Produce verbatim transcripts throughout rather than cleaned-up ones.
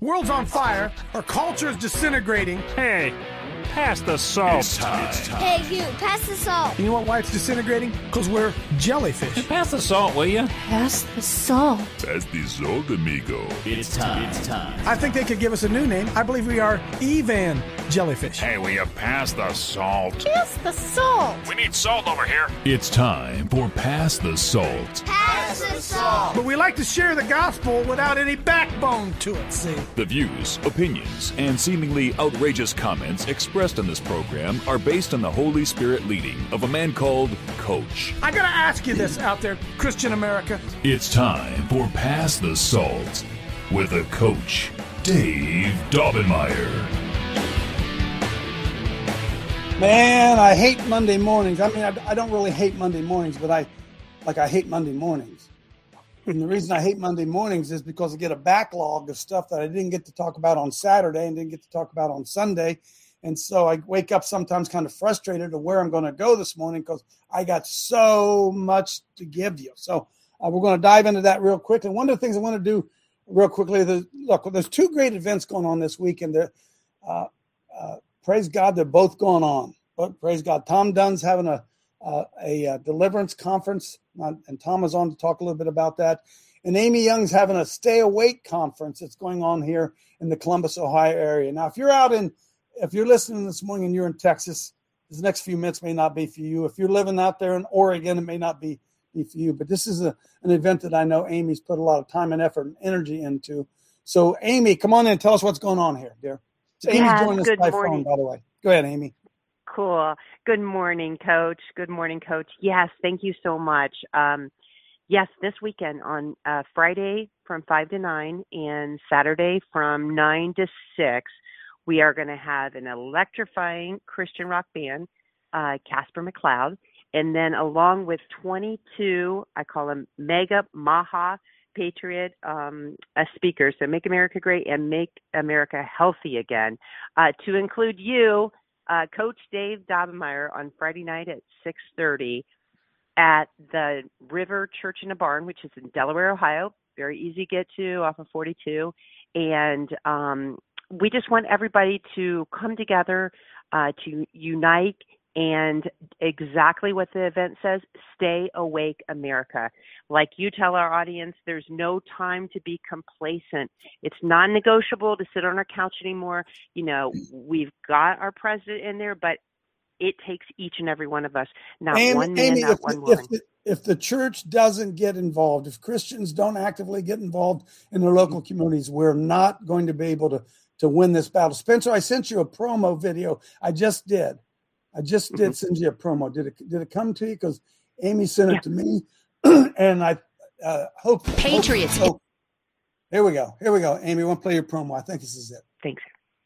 World's on fire. Our culture is disintegrating. Hey, pass the salt. It's time. It's time. Hey, you, pass the salt. You know what, why it's disintegrating? Because we're jellyfish. Hey, pass the salt, will you? Pass the salt. Pass the salt, amigo. It's time. It's time. I think they could give us a new name. I believe we are Evan Jellyfish. Hey, will you pass the salt? Pass the salt. We need salt over here. It's time for Pass the Salt. Pass the salt. But we like to share the gospel without any backbone to it, see? The views, opinions, and seemingly outrageous comments expressed in this program are based on the Holy Spirit leading of a man called Coach. I gotta ask you this out there, Christian America. It's time for Pass the Salt with a Coach, Dave Daubenmire. Man, I hate Monday mornings. I mean, I, I don't really hate Monday mornings, but I, like, I hate Monday mornings. And the reason I hate Monday mornings is because I get a backlog of stuff that I didn't get to talk about on Saturday and didn't get to talk about on Sunday. And so I wake up sometimes kind of frustrated of where I'm going to go this morning because I got so much to give you. So uh, we're going to dive into that real quick. And one of the things I want to do real quickly, the, look, there's two great events going on this weekend. There, uh, uh, praise God, they're both going on. But praise God, Tom Dunn's having a uh, a, a deliverance conference, and Tom is on to talk a little bit about that. And Amy Young's having a Stay Awake conference that's going on here in the Columbus, Ohio area. Now, if you're out in, if you're listening this morning and you're in Texas, this next few minutes may not be for you. If you're living out there in Oregon, it may not be, be for you. But this is a, an event that I know Amy's put a lot of time and effort and energy into. So, Amy, come on in and tell us what's going on here, dear. So Amy's yes, joining us good by morning. phone, by the way. Go ahead, Amy. Cool. Good morning, Coach. Good morning, Coach. Yes, thank you so much. Um, yes, this weekend on uh, Friday from five to nine and Saturday from nine to six, we are going to have an electrifying Christian rock band, uh, Casper McLeod, and then along with twenty-two, I call them Mega Maha Patriot um, uh, speakers, so Make America Great and Make America Healthy Again, uh, to include you, Uh, Coach Dave Daubenmire, on Friday night at six thirty at the River Church in a Barn, which is in Delaware, Ohio. Very easy to get to off of forty-two. And um, we just want everybody to come together uh, to unite, and exactly what the event says, Stay Awake America. Like you tell our audience, there's no time to be complacent. It's non-negotiable to sit on our couch anymore. You know, we've got our president in there, but it takes each and every one of us, not Amy, one man, Amy, not if, one the, woman. if, the, if the church doesn't get involved, if Christians don't actively get involved in their local communities, we're not going to be able to, to win this battle. Spencer, I sent you a promo video. I just did. I just did send you a promo. Did it did it come to you? Because Amy sent it Yeah. to me, and I uh, hope Patriots. Hope, so. Here we go. Here we go. Amy, I want to play your promo. I think this is it. Thanks.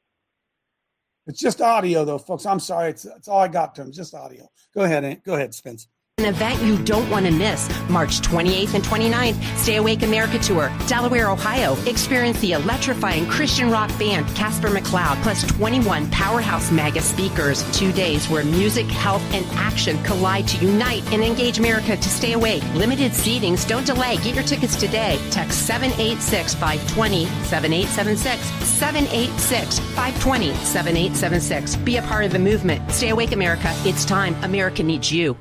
It's just audio, though, folks. I'm sorry. It's, it's all I got to him. Just audio. Go ahead. Aunt. Go ahead, Spence. An event you don't want to miss. March twenty-eighth and twenty-ninth, Stay Awake America Tour, Delaware, Ohio. Experience the electrifying Christian rock band Casper McLeod, plus twenty-one powerhouse mega speakers. Two days where music, health, and action collide to unite and engage America to stay awake. Limited seatings. Don't delay. Get your tickets today. Text seven eight six, five two zero, seven eight seven six, seven eight six, five two zero, seven eight seven six. Be a part of the movement. Stay Awake America. It's time. America needs you.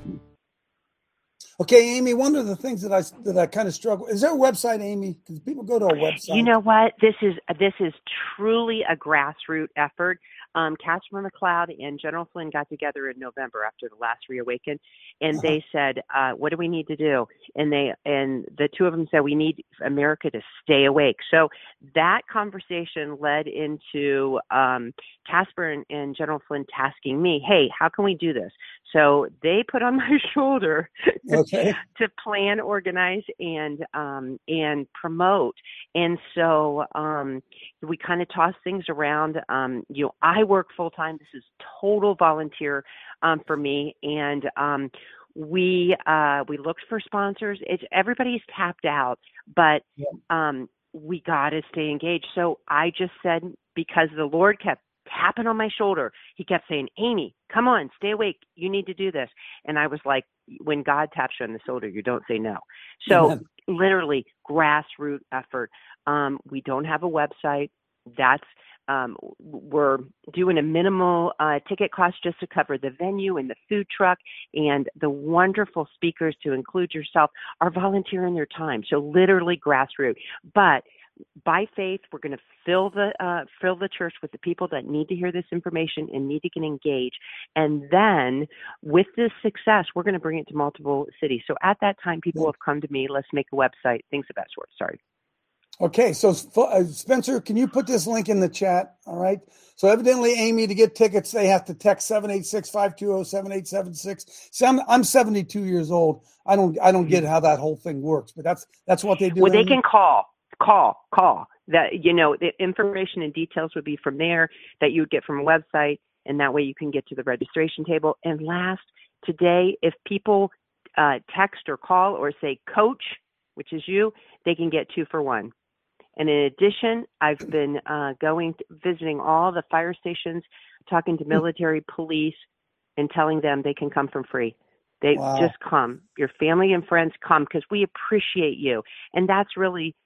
Okay, Amy, one of the things that I that I kind of struggle, is there a website, Amy? Because people go to a website. You know what? This is this is truly a grassroots effort. Um, Casper McLeod and General Flynn got together in November after the last Reawaken, and Uh-huh. they said, uh, "What do we need to do?" And they and the two of them said, "We need America to stay awake." So that conversation led into um, Casper and, and General Flynn tasking me, "Hey, how can we do this?" So they put on my shoulder Okay. to plan, organize, and um, and promote. And so um, we kind of toss things around. Um, you know, I work full time. This is total volunteer um, for me, and um, we uh, we looked for sponsors. It's everybody's tapped out, but Yeah. um, we got to stay engaged. So I just said, because the Lord kept tapping on my shoulder. He kept saying, "Amy, come on, stay awake. You need to do this." And I was like, when God taps you on the shoulder, you don't say no. So Amen. literally grassroots effort. Um, we don't have a website. That's um, we're doing a minimal uh, ticket cost just to cover the venue and the food truck, and the wonderful speakers, to include yourself, are volunteering their time. So literally grassroots. But by faith, we're going to fill the uh, fill the church with the people that need to hear this information and need to get engaged. And then with this success, we're going to bring it to multiple cities. So at that time, people Yeah. have come to me, let's make a website, things of that sort. Sorry. Okay, so uh, Spencer, can you put this link in the chat? All right. So evidently, Amy, to get tickets, they have to text seven eight six, five two zero, seven eight seven six. See, I'm, I'm seventy-two years old. I don't I don't get how that whole thing works, but that's that's what they do. Well, they Amy? can call, call, call. That, you know, the information and details would be from there that you would get from a website, and that way you can get to the registration table. And last, today, if people uh, text or call or say coach, which is you, they can get two for one. And in addition, I've been uh, going, visiting all the fire stations, talking to military, police, and telling them they can come for free. They Wow. just come. Your family and friends come, because we appreciate you. And that's really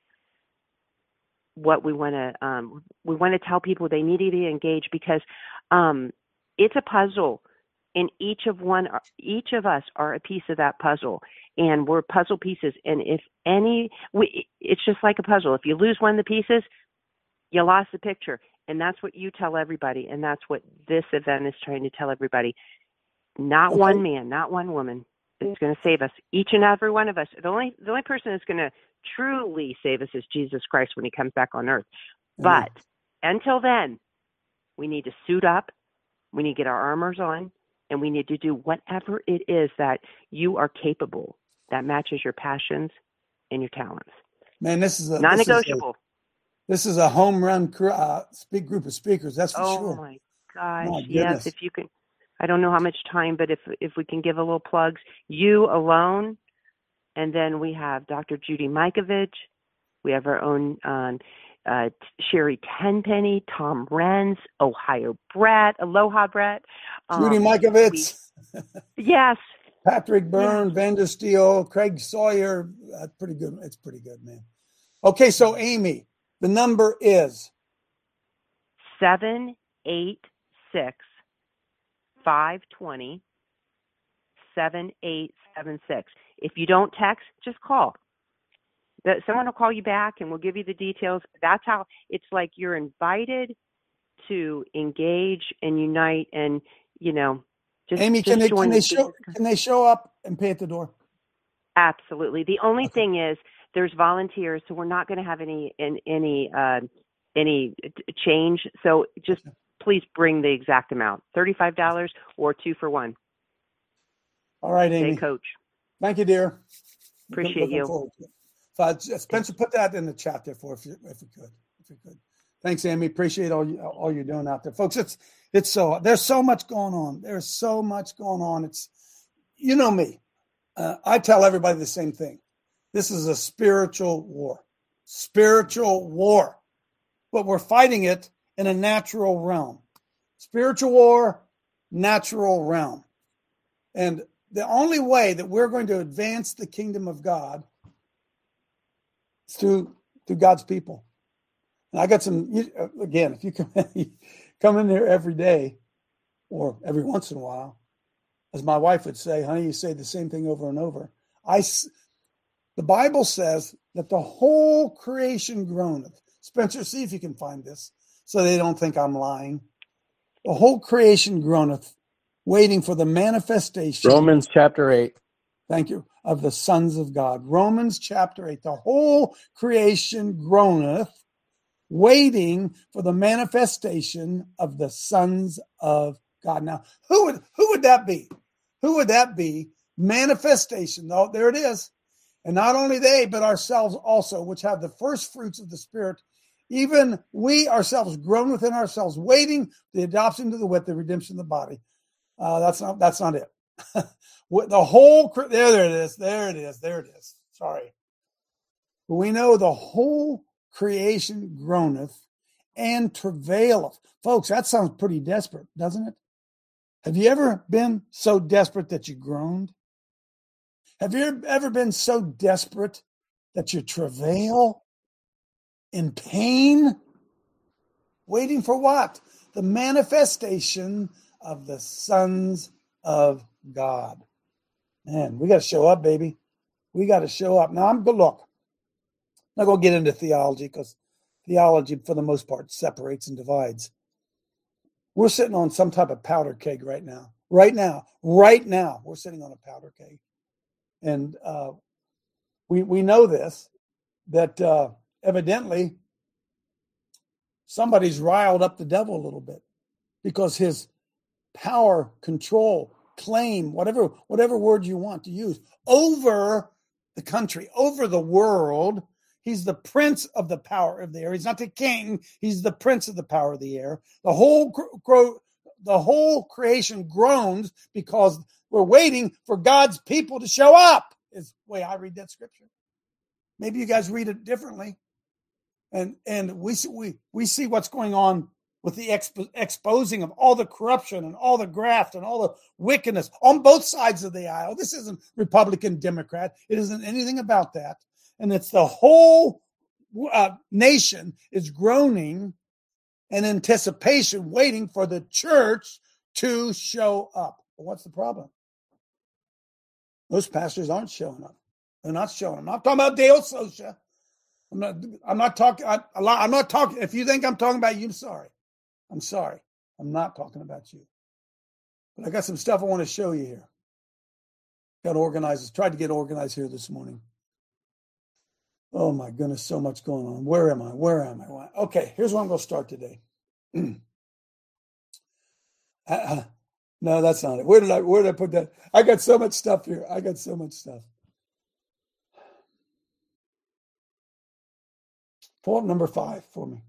what we want to, um, we want to tell people they need to engage, because um, it's a puzzle. And each of one, each of us are a piece of that puzzle, and we're puzzle pieces. And if any, we, it's just like a puzzle. If you lose one of the pieces, you lost the picture. And that's what you tell everybody. And that's what this event is trying to tell everybody. Not Okay. one man, not one woman is going to save us. Each and every one of us. The only, the only person that's going to truly save us is Jesus Christ when he comes back on earth. Amen. But until then, we need to suit up. We need to get our armors on. And we need to do whatever it is that you are capable, that matches your passions and your talents. Man, this is a Non-negotiable. This is a, this is a home run cr- uh, speak group of speakers. That's for Oh sure. my gosh! My Yes, goodness. if you can, I don't know how much time, but if if we can give a little plugs, you alone, and then we have Doctor Judy Mikovich. We have our own um, uh, Sherry Tenpenny, Tom Renz, Ohio Brett, Aloha Brett, um, Judy Mikovits, we, yes. Patrick Byrne, Vander Steele, Craig Sawyer. That's pretty good. It's pretty good, man. Okay, so Amy, the number is seven eight six, five two zero, seven eight seven six. If you don't text, just call. That someone will call you back and we'll give you the details. That's how it's like you're invited to engage and unite, and you know, just Amy. just Can they join can they the show business. can they show up and pay at the door? Absolutely. The only Okay. thing is there's volunteers, so we're not going to have any in, any uh, any change. So just please bring the exact amount: thirty-five dollars or two for one. All right, Say Amy. coach. Thank you, dear. Appreciate Looking you. forward to it. So, uh, Spencer, put that in the chat there for if you if you could, if you could. Thanks, Amy. Appreciate all you all you're doing out there, folks. It's it's so there's so much going on. There's so much going on. It's you know me. Uh, I tell everybody the same thing. This is a spiritual war, spiritual war, but we're fighting it in a natural realm. Spiritual war, natural realm, and the only way that we're going to advance the kingdom of God is through through God's people. And I got some, again, if you come, come in there every day or every once in a while, as my wife would say, honey, you say the same thing over and over. I, the Bible says that the whole creation groaneth. Spencer, see if you can find this so they don't think I'm lying. The whole creation groaneth, waiting for the manifestation. Romans chapter eight. Thank you. Of the sons of God. Romans chapter eight. The whole creation groaneth, waiting for the manifestation of the sons of God. Now, who would who would that be? Who would that be? Manifestation. Oh, there it is. And not only they, but ourselves also, which have the first fruits of the Spirit. Even we ourselves groan within ourselves, waiting the adoption to the wit, the redemption of the body. Uh, that's not that's not it. The whole there, there it is, there it is, there it is. Sorry. But we know the whole creation groaneth and travaileth. Folks, that sounds pretty desperate, doesn't it? Have you ever been so desperate that you groaned? Have you ever been so desperate that you travail in pain? Waiting for what? The manifestation of the sons of God. Man, we got to show up, baby. We got to show up. Now, I'm going to look. I'm not going to get into theology because theology, for the most part, separates and divides. We're sitting on some type of powder keg right now. Right now. Right now. We're sitting on a powder keg. And uh, we we know this, that uh, evidently somebody's riled up the devil a little bit because his power, control, claim, whatever whatever word you want to use, over the country, over the world. He's the prince of the power of the air. He's not the king. He's the prince of the power of the air. The whole gro- the whole creation groans because we're waiting for God's people to show up, is the way I read that scripture. Maybe you guys read it differently. And and we see, we, we see what's going on with the expo- exposing of all the corruption and all the graft and all the wickedness on both sides of the aisle. This isn't Republican, Democrat. It isn't anything about that. And it's the whole uh, nation is groaning in anticipation, waiting for the church to show up. But what's the problem? Most pastors aren't showing up. They're not showing up. I'm not talking about Deo Socia. I'm not. I'm not talking. I, I'm not talking. If you think I'm talking about you, I'm sorry. I'm sorry. I'm not talking about you. But I got some stuff I want to show you here. Got organized. Tried to get organized here this morning. Oh my goodness, so much going on. Where am I? Where am I? Okay, here's where I'm going to start today. uh, no, that's not it. Where did I? Where did I put that? I got so much stuff here. I got so much stuff. Pull up number five for me.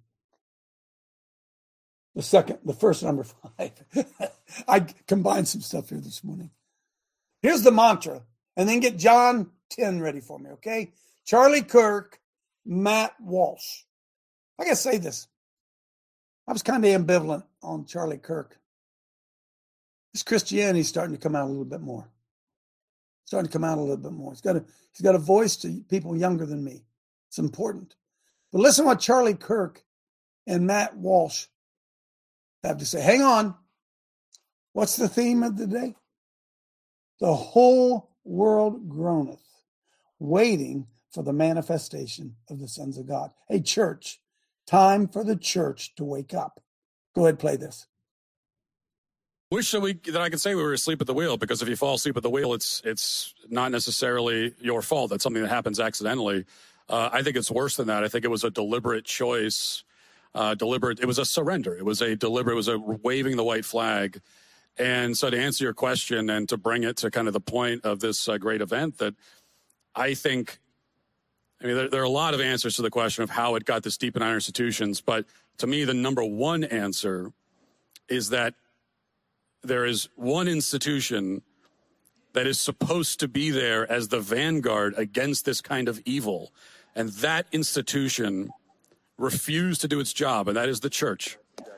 The second, the first number five. I combined some stuff here this morning. Here's the mantra, and then get John ten ready for me, okay? Charlie Kirk, Matt Walsh. I got to say this. I was kind of ambivalent on Charlie Kirk. His Christianity is starting to come out a little bit more. Starting to come out a little bit more. He's got a, he's got a voice to people younger than me. It's important. But listen to what Charlie Kirk and Matt Walsh have to say. Hang on. What's the theme of the day? The whole world groaneth, waiting for the manifestation of the sons of God. Hey, church, time for the church to wake up. Go ahead, play this. Wish that we that I could say we were asleep at the wheel, because if you fall asleep at the wheel, it's it's not necessarily your fault. That's something that happens accidentally. Uh, I think it's worse than that. I think it was a deliberate choice, uh, deliberate. It was a surrender. It was a deliberate. It was a waving the white flag. And so, to answer your question and to bring it to kind of the point of this uh, great event, that I think, I mean, there, there are a lot of answers to the question of how it got this deep in our institutions. But to me, the number one answer is that there is one institution that is supposed to be there as the vanguard against this kind of evil. And that institution refused to do its job, and that is the church.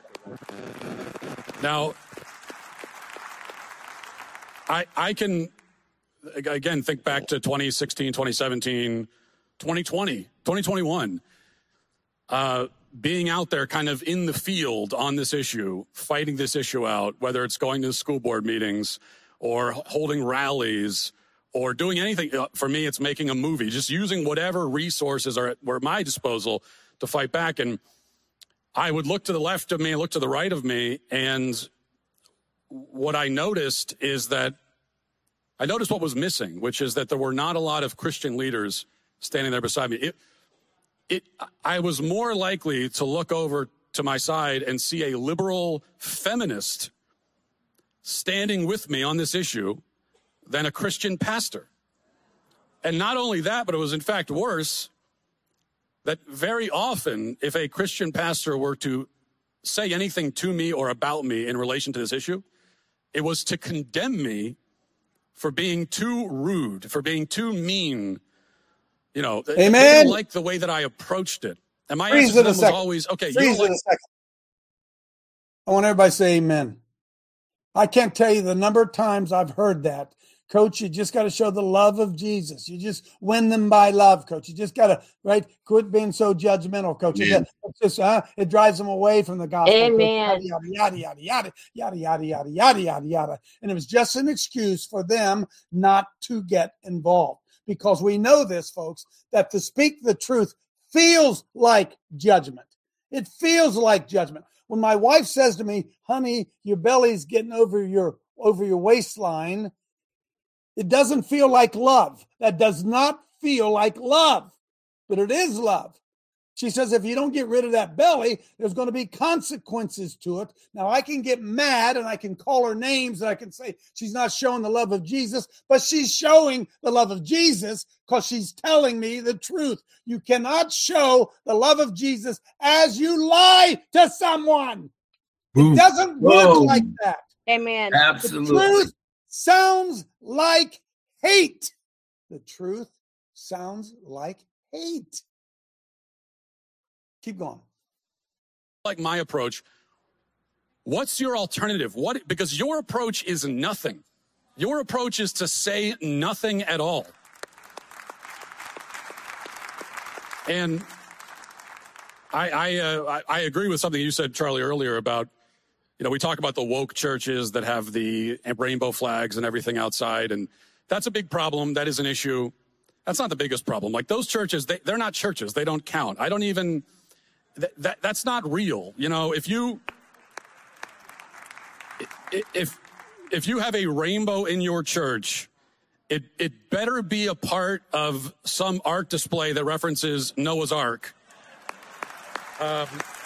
Now, I, I can, again, think back to twenty sixteen, twenty seventeen, twenty twenty, twenty twenty-one. Uh, being out there kind of in the field on this issue, fighting this issue out, whether it's going to the school board meetings or holding rallies or doing anything. For me, it's making a movie, just using whatever resources are at, were at my disposal to fight back. And I would look to the left of me and look to the right of me, and what I noticed is that I noticed what was missing, which is that there were not a lot of Christian leaders standing there beside me. It, it, I was more likely to look over to my side and see a liberal feminist standing with me on this issue than a Christian pastor. And not only that, but it was in fact worse, that very often if a Christian pastor were to say anything to me or about me in relation to this issue, it was to condemn me for being too rude, for being too mean. You know, Amen. They didn't like the way that I approached it. And my Freeze answer to them in a was second. always, okay, you Freeze don't in like... a second. I want everybody to say amen. I can't tell you the number of times I've heard that Coach, you just got to show the love of Jesus. You just win them by love, Coach. You just got to, right, quit being so judgmental, Coach. It, it's just, uh, it drives them away from the gospel. Amen. Yada, yada, yada, yada, yada, yada, yada, yada, yada, yada. And it was just an excuse for them not to get involved. Because we know this, folks, that to speak the truth feels like judgment. It feels like judgment. When my wife says to me, honey, your belly's getting over your over your waistline, it doesn't feel like love. That does not feel like love, but it is love. She says, if you don't get rid of that belly, there's going to be consequences to it. Now, I can get mad and I can call her names and I can say she's not showing the love of Jesus, but she's showing the love of Jesus because she's telling me the truth. You cannot show the love of Jesus as you lie to someone. It doesn't work Whoa. like that. Amen. Absolutely. The truth sounds like hate. The truth sounds like hate. Keep going. Like my approach, what's your alternative? What? Because your approach is nothing. Your approach is to say nothing at all. And I I, uh, I I agree with something you said, Charlie, earlier about, you know, we talk about the woke churches that have the rainbow flags and everything outside, and that's a big problem. That is an issue. That's not the biggest problem. Like those churches, they, they're not churches. They don't count. I don't even, that, that that's not real. You know, if you, if, if you have a rainbow in your church, it, it better be a part of some art display that references Noah's Ark. Um,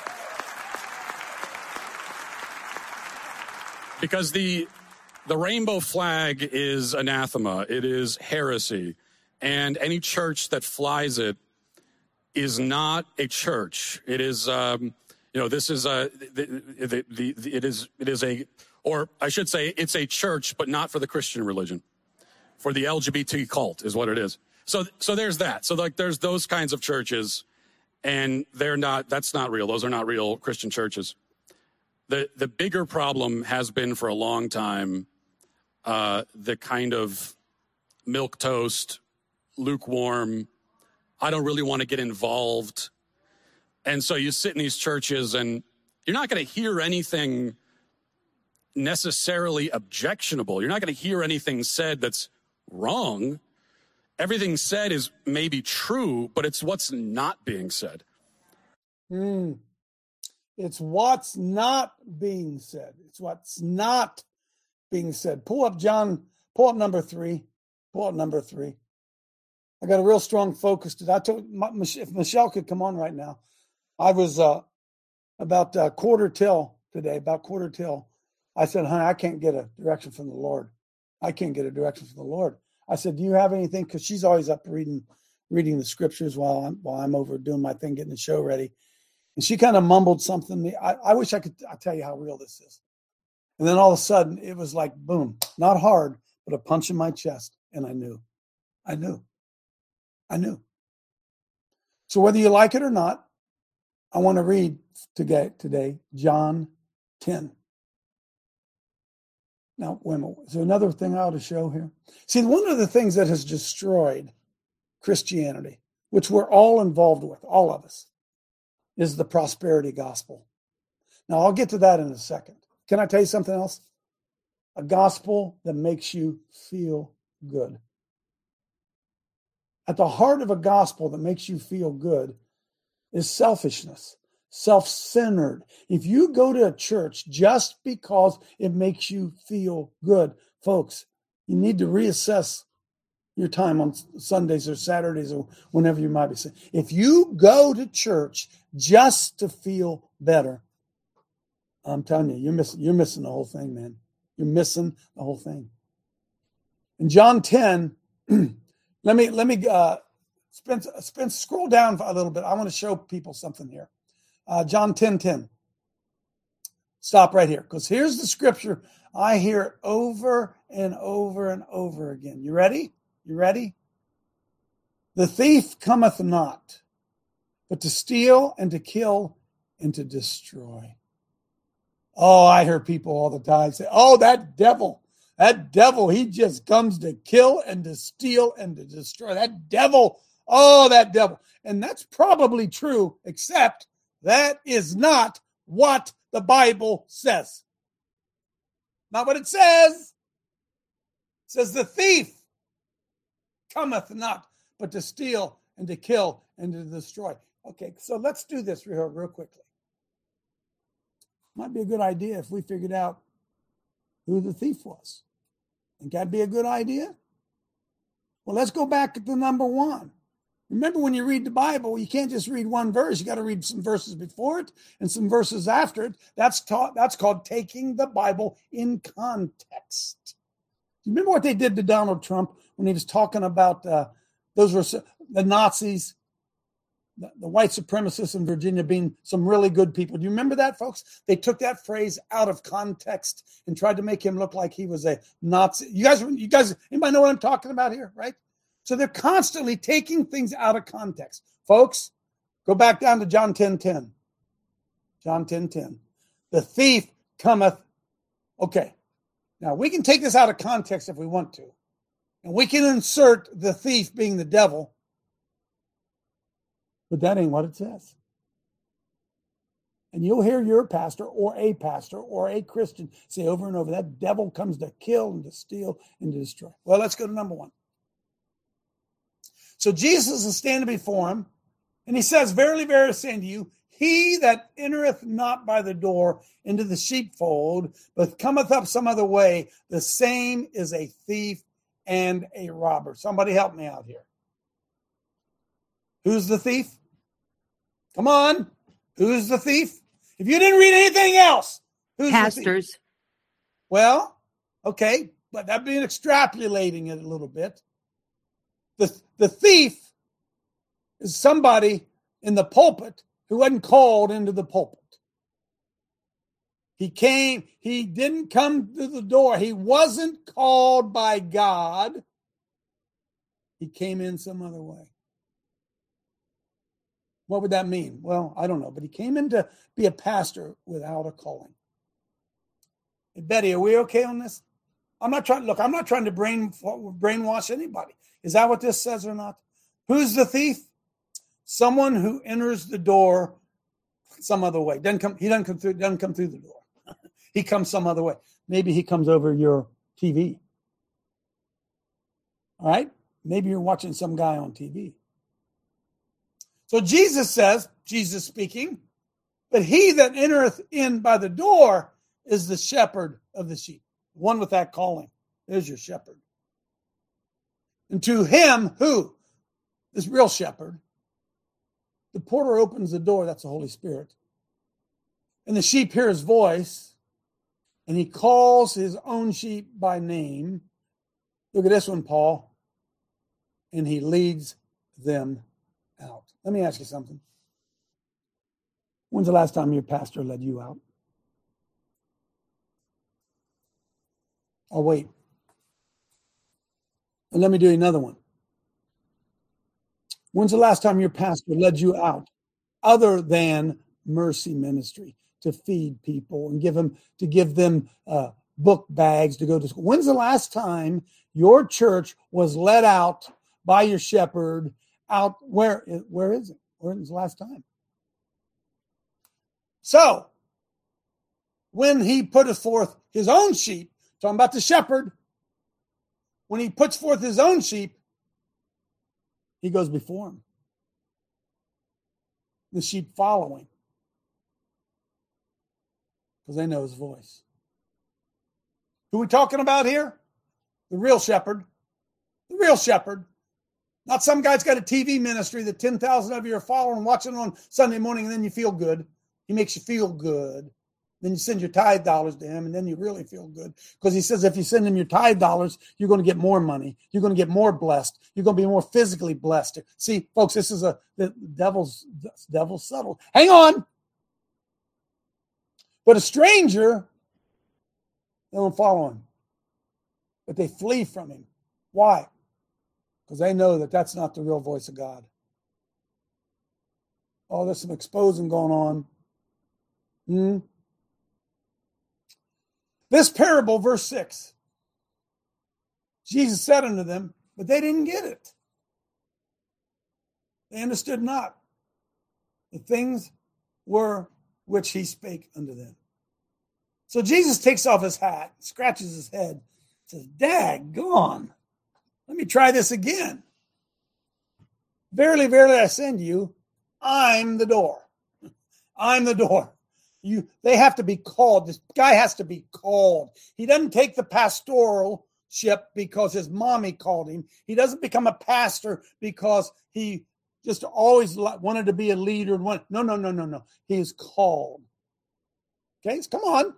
because the, the rainbow flag is anathema. It is heresy. And any church that flies it is not a church. It is, um, you know, this is a, the, the, the, the, it is, it is a, or I should say it's a church, but not for the Christian religion, for the L G B T cult is what it is. So, so there's that. So like there's those kinds of churches and they're not, that's not real. Those are not real Christian churches. The, the bigger problem has been for a long time, uh, the kind of milquetoast, lukewarm, I don't really want to get involved. And so you sit in these churches and you're not going to hear anything necessarily objectionable. You're not going to hear anything said that's wrong. Everything said is maybe true, but it's what's not being said. Mm. It's what's not being said. It's what's not being said. Pull up John, pull up number three. Pull up number three. I got a real strong focus today. I told if Michelle could come on right now. I was uh, about uh, quarter till today, about quarter till. I said, honey, I can't get a direction from the Lord. I can't get a direction from the Lord. I said, do you have anything? Because she's always up reading reading the scriptures while I'm while I'm over doing my thing, getting the show ready. And she kind of mumbled something. I, I wish I could I tell you how real this is. And then all of a sudden, it was like, boom, not hard, but a punch in my chest. And I knew. I knew. I knew. So whether you like it or not, I want to read today, today John ten. Now, wait a minute. Is there another thing I ought to show here? See, one of the things that has destroyed Christianity, which we're all involved with, all of us, is the prosperity gospel. Now, I'll get to that in a second. Can I tell you something else? A gospel that makes you feel good. At the heart of a gospel that makes you feel good is selfishness, self-centered. If you go to a church just because it makes you feel good, folks, you need to reassess your time on Sundays or Saturdays or whenever you might be saying. If you go to church just to feel better, I'm telling you, you're missing, you're missing the whole thing, man. You're missing the whole thing. In John ten, let me let me uh, Spence, Spence, scroll down a little bit. I want to show people something here. Uh, John ten ten. Stop right here, because here's the scripture. I hear it over and over and over again. You ready? You ready? The thief cometh not, but to steal and to kill and to destroy. Oh, I hear people all the time say, oh, that devil, That devil, he just comes to kill and to steal and to destroy. That devil, oh, that devil. And that's probably true, except that is not what the Bible says. Not what it says. It says the thief cometh not, but to steal and to kill and to destroy. Okay, so let's do this real, real quickly. Might be a good idea if we figured out who the thief was. Think that'd be a good idea? Well, let's go back to number one. Remember, when you read the Bible, you can't just read one verse. You got to read some verses before it and some verses after it. That's taught. That's called taking the Bible in context. You remember what they did to Donald Trump when he was talking about uh, those were the Nazis, the, the white supremacists in Virginia being some really good people. Do you remember that, folks? They took that phrase out of context and tried to make him look like he was a Nazi. You guys, you guys, anybody know what I'm talking about here, right? So they're constantly taking things out of context. Folks, go back down to John ten ten. John ten ten. The thief cometh. Okay. Now, we can take this out of context if we want to. And we can insert the thief being the devil. But that ain't what it says. And you'll hear your pastor or a pastor or a Christian say over and over, that devil comes to kill and to steal and to destroy. Well, let's go to number one. So Jesus is standing before him, and he says, verily, verily, I say unto you, he that entereth not by the door into the sheepfold, but cometh up some other way, the same is a thief and a robber. Somebody help me out here. Who's the thief? Come on. Who's the thief? If you didn't read anything else, who's Pastors. the thief? Well, okay, but that'd be extrapolating it a little bit. The, the thief is somebody in the pulpit who wasn't called into the pulpit. He came, he didn't come to the door. He wasn't called by God. He came in some other way. What would that mean? Well, I don't know, but he came in to be a pastor without a calling. Hey, Betty, are we okay on this? I'm not trying, look, I'm not trying to brain, brainwash anybody. Is that what this says or not? Who's the thief? Someone who enters the door some other way. Doesn't come, he doesn't come through, doesn't come through the door. He comes some other way. Maybe he comes over your T V. All right? Maybe you're watching some guy on T V. So Jesus says, Jesus speaking, but he that entereth in by the door is the shepherd of the sheep. One with that calling. There's your shepherd. And to him, who? This real shepherd. The porter opens the door. That's the Holy Spirit. And the sheep hear his voice. And he calls his own sheep by name. Look at this one, Paul. And he leads them out. Let me ask you something. When's the last time your pastor led you out? Oh, wait. And let me do another one. When's the last time your pastor led you out other than Mercy Ministry to feed people and give them to give them uh, book bags to go to school? When's the last time your church was led out by your shepherd out? Where, where is it? When's the last time? So, when he putteth forth his own sheep, talking about the shepherd, when he puts forth his own sheep, he goes before him. The sheep following. Because they know his voice. Who are we talking about here? The real shepherd. The real shepherd. Not some guy's got a T V ministry that ten thousand of you are following, watching on Sunday morning, and then you feel good. He makes you feel good. Then you send your tithe dollars to him, and then you really feel good. Because he says if you send him your tithe dollars, you're going to get more money. You're going to get more blessed. You're going to be more physically blessed. See, folks, this is a the devil's devil's subtle. Hang on. But a stranger, they don't follow him. But they flee from him. Why? Because they know that that's not the real voice of God. Oh, there's some exposing going on. Hmm? This parable, verse six, Jesus said unto them, but they didn't get it. They understood not the things were which he spake unto them. So Jesus takes off his hat, scratches his head, says, daggone, let me try this again. Verily, verily, I say unto you, I'm the door. I'm the door. You, they have to be called. This guy has to be called. He doesn't take the pastoralship because his mommy called him. He doesn't become a pastor because he just always wanted to be a leader. No, no, no, no, no. He is called. Okay, so come on.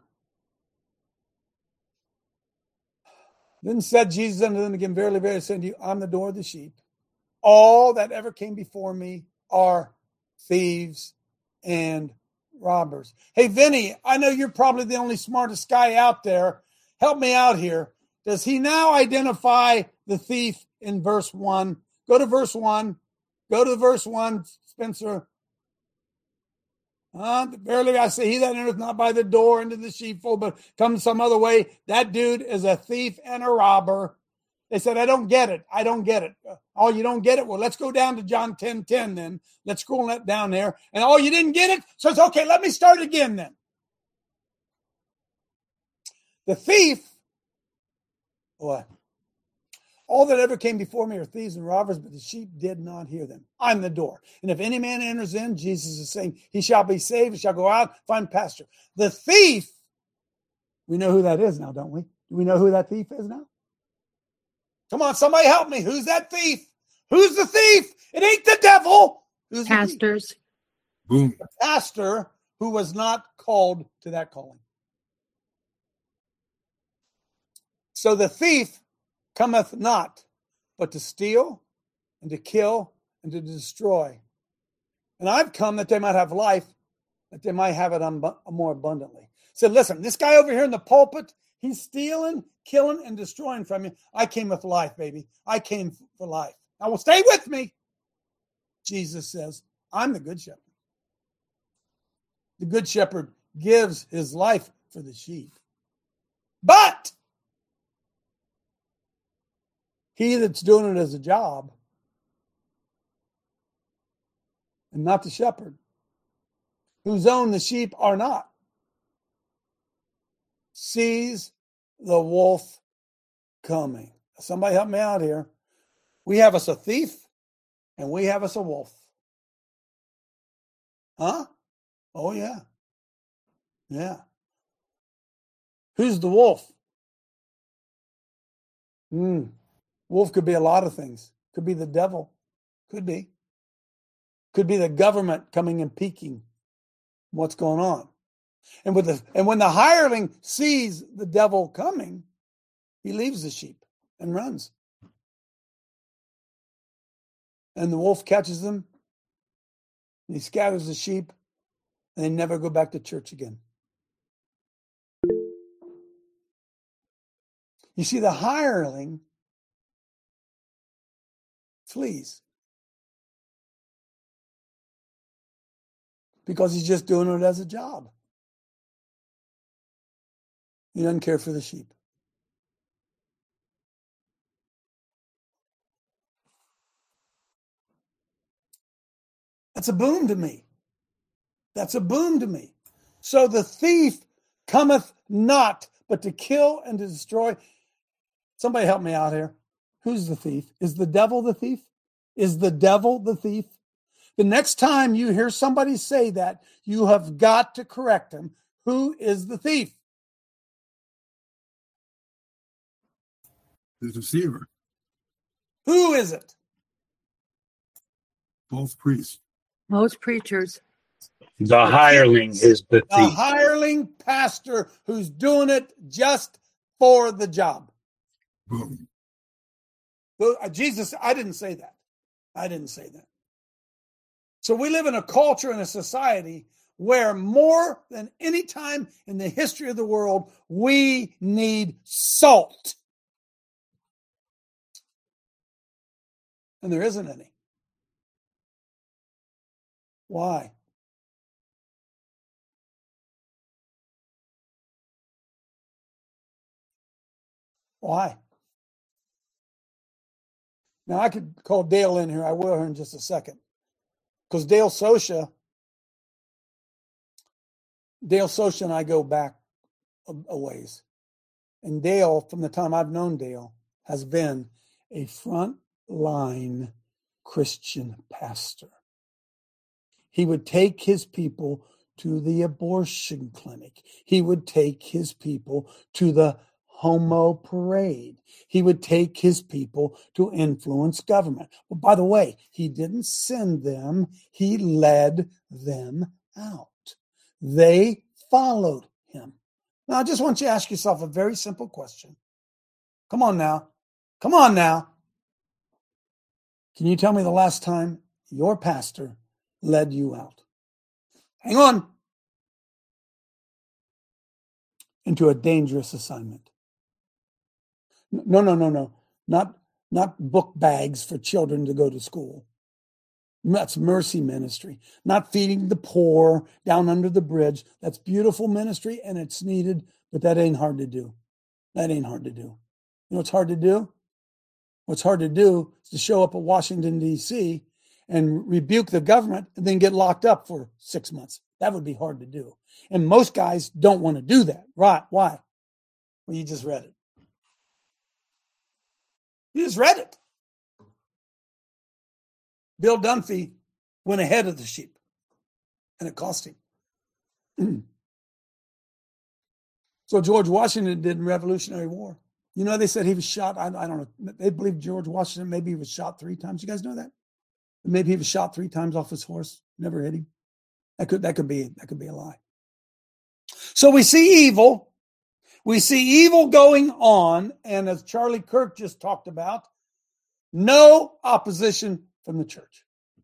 Then said Jesus unto them again, verily, verily, I say unto you, I'm the door of the sheep. All that ever came before me are thieves and robbers. Hey, Vinny, I know you're probably the only smartest guy out there. Help me out here. Does he now identify the thief in verse one? Go to verse one. Go to verse one, Spencer. Uh, verily I say, he that entereth not by the door into the sheepfold, but comes some other way, that dude is a thief and a robber. They said, I don't get it. I don't get it. Oh, you don't get it? Well, let's go down to John ten ten then. Let's scroll that down there. And oh, you didn't get it? So it's okay. Let me start again then. The thief, what? All that ever came before me are thieves and robbers, but the sheep did not hear them. I'm the door. And if any man enters in, Jesus is saying, he shall be saved, he shall go out, find pasture. The thief, we know who that is now, don't we? Do we know who that thief is now? Come on, somebody help me. Who's that thief? Who's the thief? It ain't the devil. Who's Pastors. Boom. The pastor who was not called to that calling. So the thief cometh not, but to steal and to kill and to destroy. And I've come that they might have life, that they might have it un- more abundantly. So listen, this guy over here in the pulpit, he's stealing, killing, and destroying from you. I came with life, baby. I came for life. Now, well, stay with me. Jesus says, I'm the good shepherd. The good shepherd gives his life for the sheep. But he that's doing it as a job, and not the shepherd, whose own the sheep are not, sees the wolf coming. Somebody help me out here. We have us a thief, and we have us a wolf. Huh? Oh, yeah. Yeah. Who's the wolf? Hmm. Wolf could be a lot of things. Could be the devil. Could be. Could be the government coming and peeking what's going on. And with the and when the hireling sees the devil coming, he leaves the sheep and runs. And the wolf catches them, and he scatters the sheep, and they never go back to church again. You see, the hireling flees because he's just doing it as a job. He doesn't care for the sheep. That's a boom to me. That's a boom to me. So the thief cometh not, but to kill and to destroy. Somebody help me out here. Who's the thief? Is the devil the thief? Is the devil the thief? The next time you hear somebody say that, you have got to correct them. Who is the thief? The deceiver. Who is it? False priest. Most preachers. The hireling is the The thief. hireling pastor who's doing it just for the job. Boom. Jesus, I didn't say that. I didn't say that. So we live in a culture and a society where more than any time in the history of the world, we need salt. And there isn't any. Why? Why? Now, I could call Dale in here. I will here in just a second. Because Dale Sosha, Dale Sosha and I go back a, a ways. And Dale, from the time I've known Dale, has been a front-line Christian pastor. He would take his people to the abortion clinic. He would take his people to the homo parade. He would take his people to influence government. Well, by the way, he didn't send them. He led them out. They followed him. Now, I just want you to ask yourself a very simple question. Come on now. Come on now. Can you tell me the last time your pastor led you out? Hang on. Into a dangerous assignment. No, no, no, no. Not, not book bags for children to go to school. That's mercy ministry. Not feeding the poor down under the bridge. That's beautiful ministry and it's needed, but that ain't hard to do. That ain't hard to do. You know what's hard to do? What's hard to do is to show up at Washington, D C and rebuke the government and then get locked up for six months. That would be hard to do. And most guys don't want to do that. Right? Why? Well, you just read it. You just read it. Bill Dunphy went ahead of the sheep, and it cost him. So George Washington did in Revolutionary War. You know, they said he was shot. I, I don't know. They believe George Washington, maybe he was shot three times. You guys know that? Maybe he was shot three times off his horse, never hit him. That could, that could be, that could be a lie. So we see evil. We see evil going on. And as Charlie Kirk just talked about, no opposition from the church.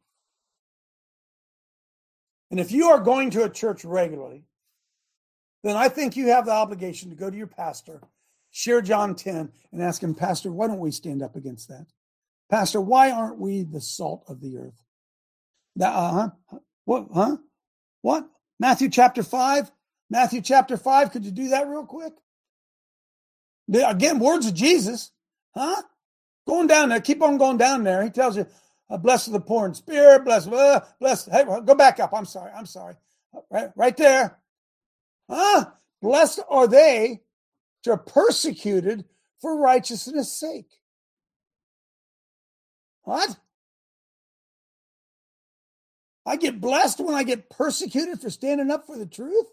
And if you are going to a church regularly, then I think you have the obligation to go to your pastor, share John ten, and ask him, Pastor, why don't we stand up against that? Pastor, why aren't we the salt of the earth? Uh-huh. What? Huh? What? Matthew chapter five? Matthew chapter five, could you do that real quick? Again, words of Jesus. Huh? Going down there, keep on going down there. He tells you, uh, blessed are the poor in spirit, blessed, uh, blessed. Hey, go back up. I'm sorry. I'm sorry. Right, right there. Huh? Blessed are they which are persecuted for righteousness' sake. What? I get blessed when I get persecuted for standing up for the truth?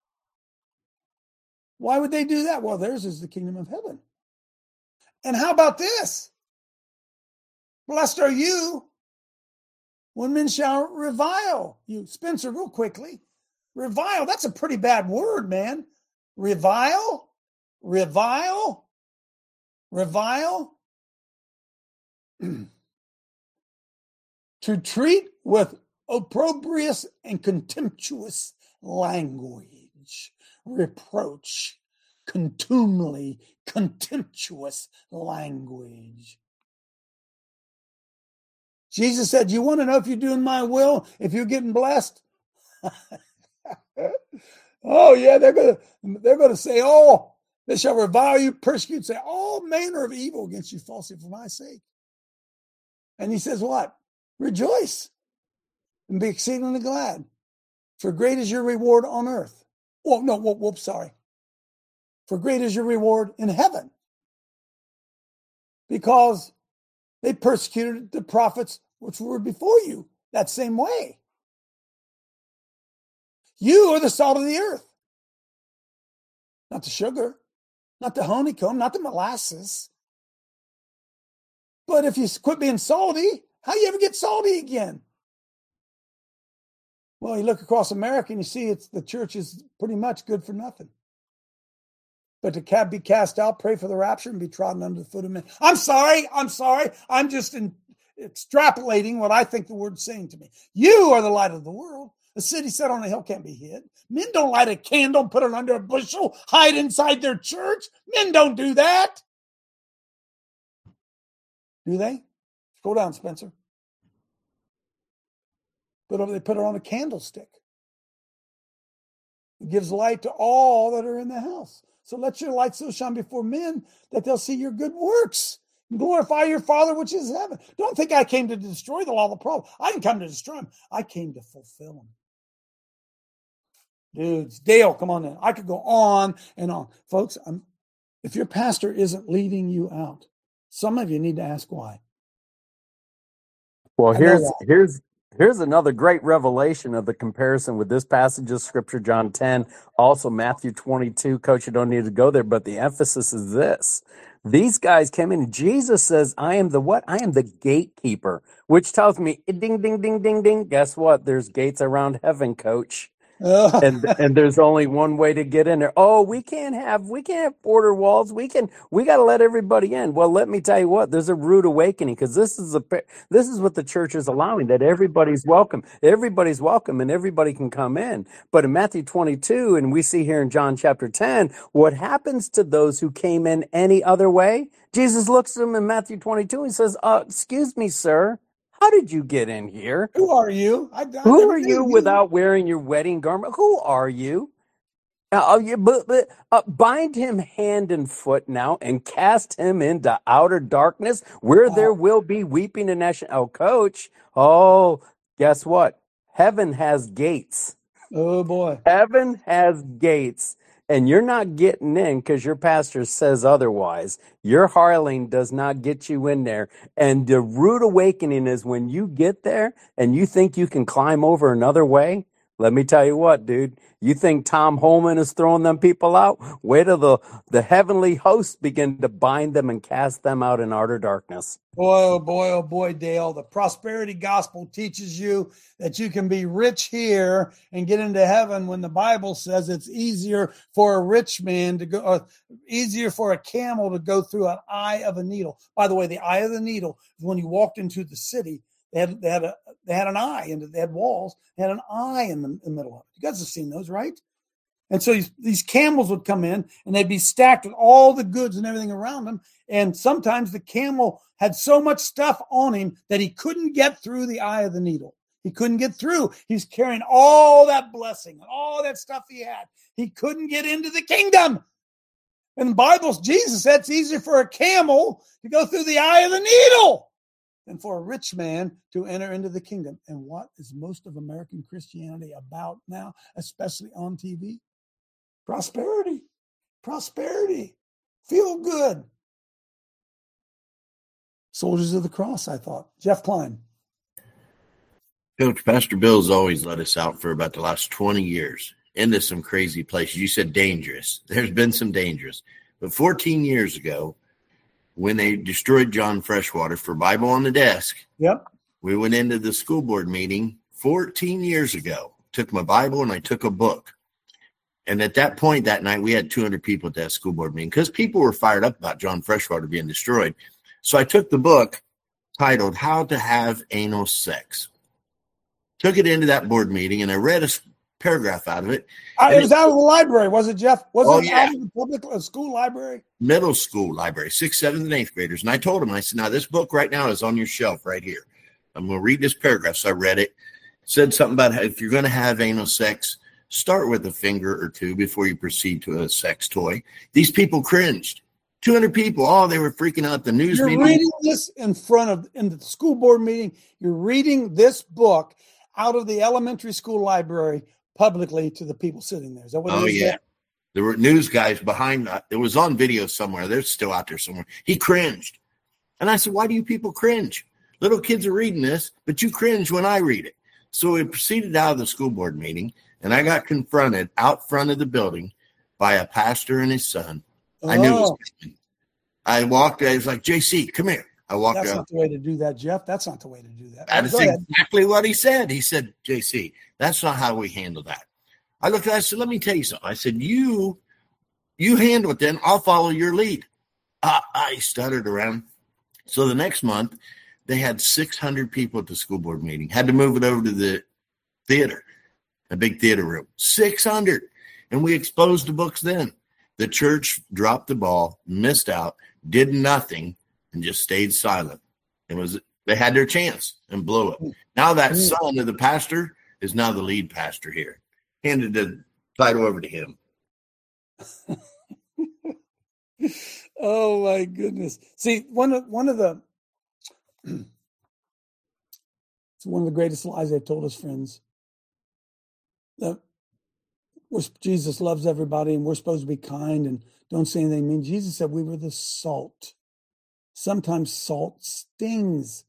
Why would they do that? Well, theirs is the kingdom of heaven. And how about this? Blessed are you when men shall revile you. Spencer, real quickly. Revile, that's a pretty bad word, man. Revile? Revile? Revile? To treat with opprobrious and contemptuous language. Reproach. Contumely, contemptuous language. Jesus said, you want to know if you're doing my will, if you're getting blessed? Oh, yeah, they're going to they're going to say, oh, they shall revile you, persecute, say all manner of evil against you falsely for my sake. And he says what? Rejoice and be exceedingly glad, for great is your reward on earth. Oh, no, whoop, whoop, sorry. For great is your reward in heaven. Because they persecuted the prophets which were before you that same way. You are the salt of the earth. Not the sugar, not the honeycomb, not the molasses. But if you quit being salty, how do you ever get salty again? Well, you look across America and you see it's the church is pretty much good for nothing. But to be cast out, pray for the rapture, and be trodden under the foot of men. I'm sorry. I'm sorry. I'm just in, extrapolating what I think the word's saying to me. You are the light of the world. A city set on a hill can't be hid. Men don't light a candle, put it under a bushel, hide inside their church. Men don't do that. Do they? Scroll down, Spencer. But they put it on a candlestick. It gives light to all that are in the house. So let your light so shine before men that they'll see your good works Glorify your Father which is in heaven. Don't think I came to destroy the law of the prophet. I didn't come to destroy them. I came to fulfill them. Dudes, Dale, come on in. I could go on and on. Folks, I'm, if your pastor isn't leading you out, some of you need to ask why. Well, here's here's here's another great revelation of the comparison with this passage of Scripture, John ten, also Matthew twenty-two. Coach, you don't need to go there, but the emphasis is this. These guys came in, Jesus says, I am the what? I am the gatekeeper, which tells me, ding, ding, ding, ding, ding. Guess what? There's gates around heaven, Coach. Uh. and and there's only one way to get in there. Oh, we can't have we can't have border walls. We can we got to let everybody in. Well, let me tell you what. There's a rude awakening because this is a this is what the church is allowing, that everybody's welcome. Everybody's welcome and everybody can come in. But in Matthew twenty-two, and we see here in John chapter ten, what happens to those who came in any other way? Jesus looks at them in Matthew twenty-two and says, uh, "Excuse me, sir. How did you get in here? Who are you? I, I Who are you, you without wearing your wedding garment? Who are you? Uh, you but, but, uh, bind him hand and foot now and cast him into outer darkness where Oh. there will be weeping and gnashing." Oh, Coach. Oh, guess what? Heaven has gates. Oh, boy. Heaven has gates. And you're not getting in because your pastor says otherwise. Your hireling does not get you in there. And the rude awakening is when you get there and you think you can climb over another way. Let me tell you what, dude. You think Tom Holman is throwing them people out? Wait till the, the heavenly hosts begin to bind them and cast them out in outer darkness. Boy, oh boy, oh boy, Dale. The prosperity gospel teaches you that you can be rich here and get into heaven when the Bible says it's easier for a rich man to go, or easier for a camel to go through an eye of a needle. By the way, the eye of the needle is when you walked into the city. They had they had a they had an eye, and they had walls. They had an eye in the, in the middle of it. You guys have seen those, right? And so these, these camels would come in, and they'd be stacked with all the goods and everything around them. And sometimes the camel had so much stuff on him that he couldn't get through the eye of the needle. He couldn't get through. He's carrying all that blessing and all that stuff he had. He couldn't get into the kingdom. And the Bible, Jesus said it's easier for a camel to go through the eye of the needle than for a rich man to enter into the kingdom. And what is most of American Christianity about now, especially on T V? Prosperity. Prosperity. Feel good. Soldiers of the cross, I thought. Jeff Klein. Coach, Pastor Bill's always let us out for about the last twenty years into some crazy places. You said dangerous. There's been some dangerous. But fourteen years ago, when they destroyed John Freshwater for Bible on the Desk, yep, we went into the school board meeting fourteen years ago, took my Bible and I took a book. And at that point that night, we had two hundred people at that school board meeting because people were fired up about John Freshwater being destroyed. So I took the book titled How to Have Anal Sex. Took it into that board meeting and I read a paragraph out of it. Uh, it was out of the library, was it, Jeff? Was oh, it yeah. out of the public uh, school library? Middle school library, sixth, seventh, and eighth graders. And I told them, I said, now this book right now is on your shelf right here. I'm going to read this paragraph. So I read it. It said something about how if you're going to have anal sex, start with a finger or two before you proceed to a sex toy. These people cringed. two hundred people. Oh, they were freaking out. The news You're meeting. reading this in front of, in the school board meeting. You're reading this book out of the elementary school library publicly to the people sitting there. Is that what Oh, it is? yeah. There were news guys behind. It was on video somewhere. They're still out there somewhere. He cringed. And I said, why do you people cringe? Little kids are reading this, but you cringe when I read it. So we proceeded out of the school board meeting, and I got confronted out front of the building by a pastor and his son. Oh. I knew it was coming. I walked. I was like, J C, come here. I walked That's out. not the way to do that, Jeff. That's not the way to do that. That's Go ahead. exactly what he said. He said, J C, that's not how we handle that. I looked at it, I said, let me tell you something. I said, you, you handle it then. I'll follow your lead. Uh, I stuttered around. So the next month, they had six hundred people at the school board meeting. Had to move it over to the theater, a big theater room. six hundred. And we exposed the books then. The church dropped the ball, missed out, did nothing, and just stayed silent. It was they had their chance and blew it. Now that son of the pastor is now the lead pastor here. Handed the title over to him. Oh my goodness. See, one of one of the it's one of the greatest lies they've told us, friends. That we're, Jesus loves everybody and we're supposed to be kind and don't say anything mean. Jesus said we were the salt. Sometimes salt stings.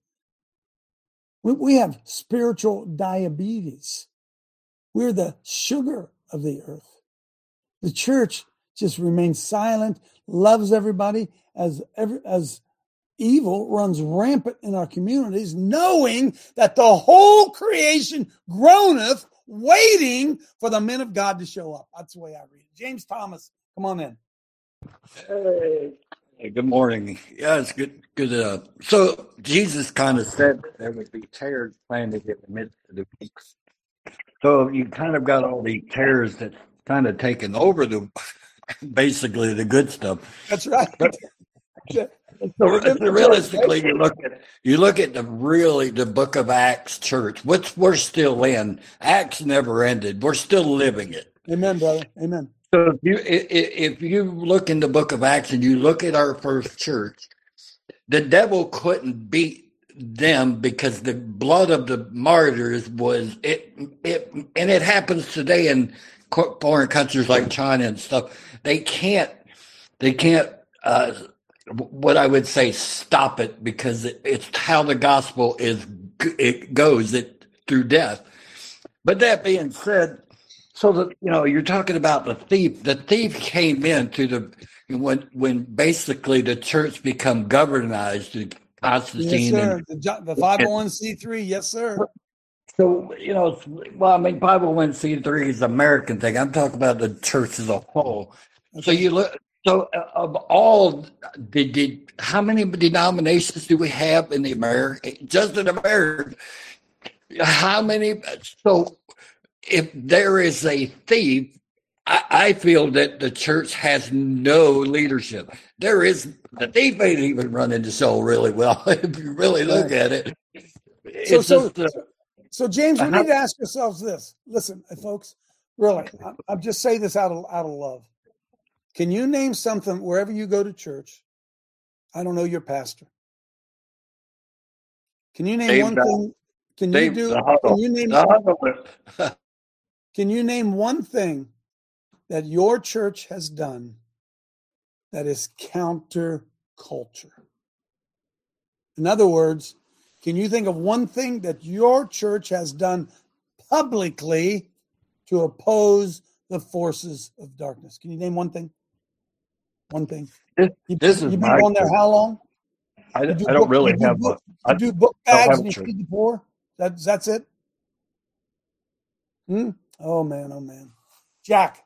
We, we have spiritual diabetes. We're the sugar of the earth. The church just remains silent, loves everybody as every, as evil runs rampant in our communities, knowing that the whole creation groaneth, waiting for the men of God to show up. That's the way I read it. James Thomas, come on in. Hey, hey, good morning. Yeah, it's good. Good. Uh, so Jesus kind of said that there would be tares planted in the midst of the wheat. So you kind of got all these tares that kind of taken over the basically the good stuff. That's right. But, so, so realistically, you look at you look at the really the Book of Acts church, which we're still in. Acts never ended. We're still living it. Amen, brother. Amen. So if you if you look in the Book of Acts and you look at our first church, the devil couldn't beat them because the blood of the martyrs was it it and it happens today in foreign countries like China and stuff. They can't they can't uh, what I would say stop it because it, it's how the gospel is it goes it through death. But that being said, so that you know you're talking about the thief. The thief came into the when when basically the church become governized. Constantine, yes, sir. And, the, the five oh one c three, yes, sir. So you know, well, I mean, five oh one c three is an American thing. I'm talking about the church as a whole. Okay. So you look. So of all, did, did how many denominations do we have in the America? Just in America, how many? So if there is a thief, I, I feel that the church has no leadership. There is the thief ain't even running the show really well if you really look right. at it. So, so, just, uh, so James, we need to ask ourselves this. Listen, folks, really, I'm, I'm just saying this out of out of love. Can you name something wherever you go to church? I don't know your pastor. Can you name Dave, one thing? Can Dave, you do? Can you name? Can you name one thing that your church has done that is counterculture? In other words, can you think of one thing that your church has done publicly to oppose the forces of darkness? Can you name one thing? One thing. This, you, this you've is been on there how long? I, do I don't book, really you have. Book, a, you do book bags and you church. feed the poor. That, that's it. Hmm? Oh man! Oh man! Jack.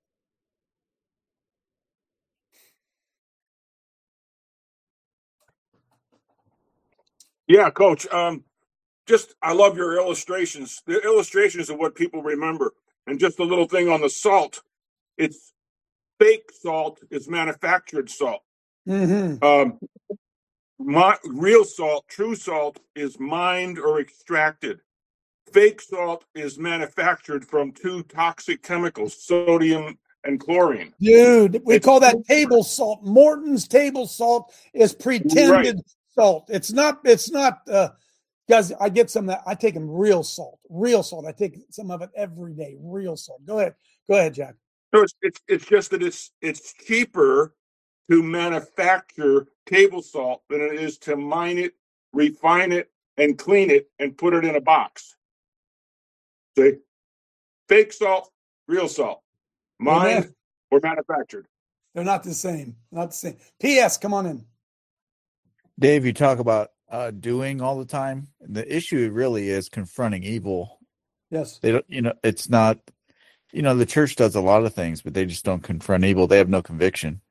Yeah, Coach. Um, just I love your illustrations. The illustrations of what people remember, and just a little thing on the salt. It's fake salt. It's manufactured salt. Mm-hmm. Um, my, real salt, true salt, is mined or extracted. Fake salt is manufactured from two toxic chemicals, sodium and chlorine. Dude, we it's, call that table salt. Morton's table salt is pretended right. salt. It's not, it's not, uh, guys, I get some of that. I take them real salt, real salt. I take some of it every day, real salt. Go ahead. Go ahead, Jack. No, it's, it's, it's just that it's, it's cheaper to manufacture table salt than it is to mine it, refine it, and clean it and put it in a box. See? Fake salt, real salt. Mined or manufactured. They're not the same. Not the same. P S, come on in. Dave, you talk about uh, doing all the time. The issue really is confronting evil. Yes. They don't, you know, it's not, you know, the church does a lot of things, but they just don't confront evil. They have no conviction.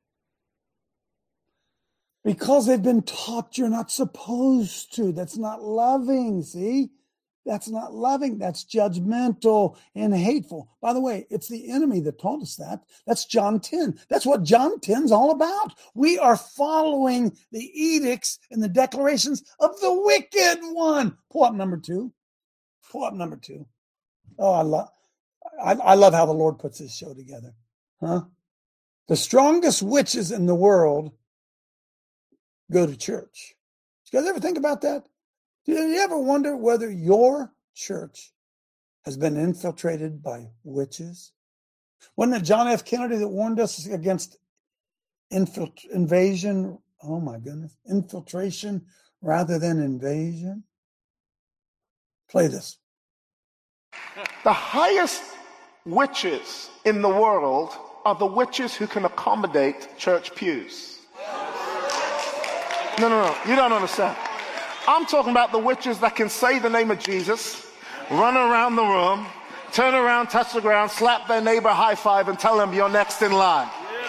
Because they've been taught you're not supposed to. That's not loving, see? That's not loving. That's judgmental and hateful. By the way, it's the enemy that taught us that. That's John ten. That's what John ten's all about. We are following the edicts and the declarations of the wicked one. Pull up number two. Pull up number two. Oh, I love, I, I love how the Lord puts this show together. Huh? The strongest witches in the world go to church. You guys ever think about that? Do you ever wonder whether your church has been infiltrated by witches? Wasn't it John F. Kennedy that warned us against infilt- invasion? Oh my goodness. Infiltration rather than invasion? Play this. The highest witches in the world are the witches who can accommodate church pews. No, no, no. You don't understand. I'm talking about the witches that can say the name of Jesus, run around the room, turn around, touch the ground, slap their neighbor, high five, and tell them you're next in line.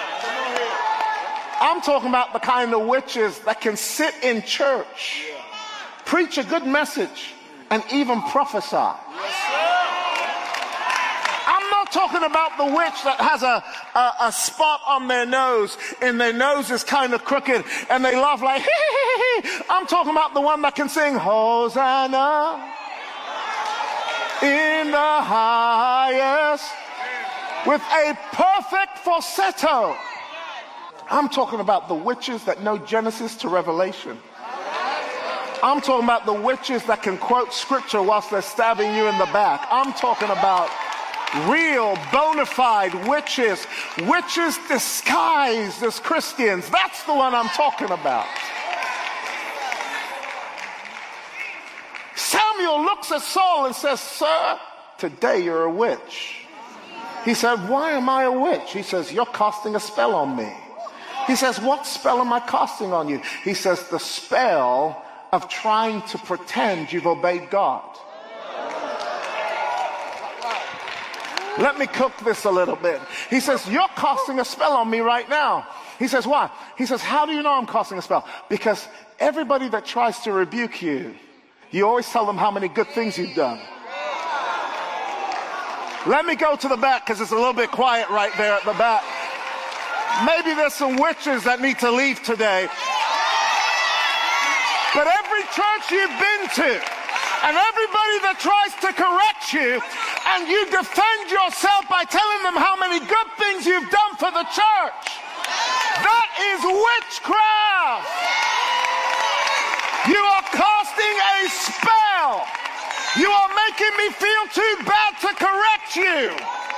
I'm talking about the kind of witches that can sit in church, preach a good message, and even prophesy. I'm not talking about the witch that has a, a, a spot on their nose and their nose is kind of crooked and they laugh like, hee, hee, hee, hee. I'm talking about the one that can sing, Hosanna in the highest with a perfect falsetto. I'm talking about the witches that know Genesis to Revelation. I'm talking about the witches that can quote scripture whilst they're stabbing you in the back. I'm talking about real, bona fide witches. Witches disguised as Christians. That's the one I'm talking about. Samuel looks at Saul and says, "Sir, today you're a witch." He said, "Why am I a witch?" He says, "You're casting a spell on me." He says, "What spell am I casting on you?" He says, "The spell of trying to pretend you've obeyed God." Let me cook this a little bit. He says, "You're casting a spell on me right now." He says, "Why?" He says, "How do you know I'm casting a spell?" Because everybody that tries to rebuke you, you always tell them how many good things you've done. Let me go to the back because it's a little bit quiet right there at the back. Maybe there's some witches that need to leave today. But every church you've been to and everybody that tries to correct you and you defend yourself by telling them how many good things you've done for the church, that is witchcraft. You are casting a spell. You are making me feel too bad to correct you.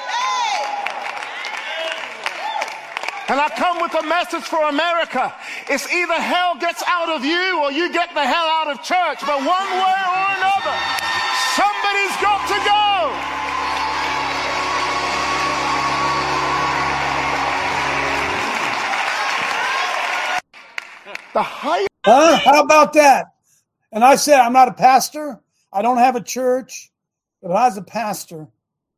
And I come with a message for America. It's either hell gets out of you or you get the hell out of church. But one way or another, somebody's got to go. The high- huh? How about that? And I said, I'm not a pastor. I don't have a church. But if I was a pastor,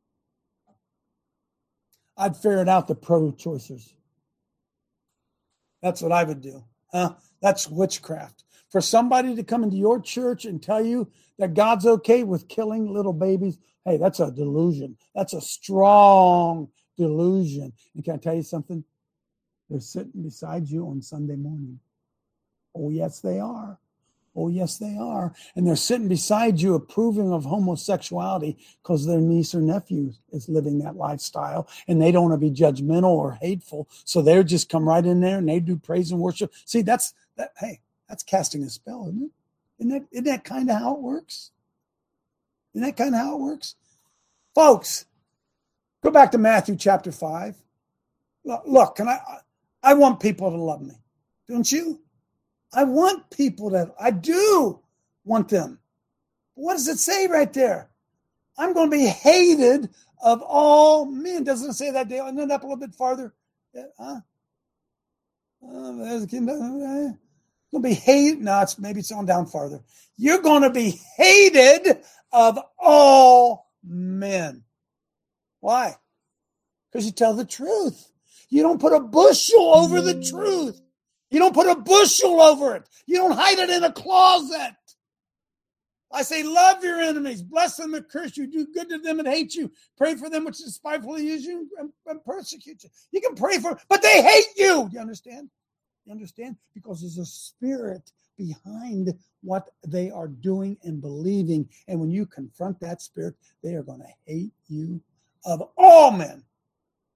I'd ferret out the pro-choicers. That's what I would do. Huh? That's witchcraft. For somebody to come into your church and tell you that God's okay with killing little babies, hey, that's a delusion. That's a strong delusion. And can I tell you something? They're sitting beside you on Sunday morning. Oh, yes, they are. Oh, yes, they are. And they're sitting beside you approving of homosexuality because their niece or nephew is living that lifestyle and they don't want to be judgmental or hateful. So they're just come right in there and they do praise and worship. See, that's that. Hey, that's casting a spell, isn't it? Isn't that, isn't that kind of how it works? Isn't that kind of how it works? Folks, go back to Matthew chapter five. Look, can I, I want people to love me. Don't you? I want people to, I do want them. What does it say right there? I'm going to be hated of all men. Doesn't it say that, Dale? And then up a little bit farther. Huh? Uh, there's a kid. Going to be hated. No, it's, maybe it's on down farther. You're going to be hated of all men. Why? Because you tell the truth. You don't put a bushel over the truth. You don't put a bushel over it. You don't hide it in a closet. I say, love your enemies. Bless them that curse you. Do good to them that hate you. Pray for them which despitefully use you and, and persecute you. You can pray for them, but they hate you. You understand? You understand? Because there's a spirit behind what they are doing and believing. And when you confront that spirit, they are going to hate you of all men.